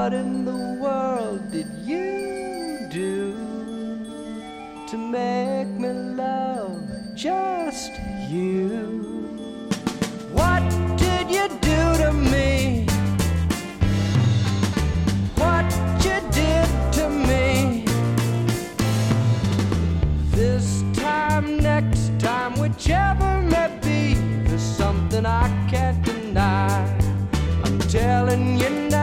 What in the world did you do to make me love just you? What did you do to me? What you did to me? This time, next time, whichever may be, there's something I can't deny. I'm telling you now.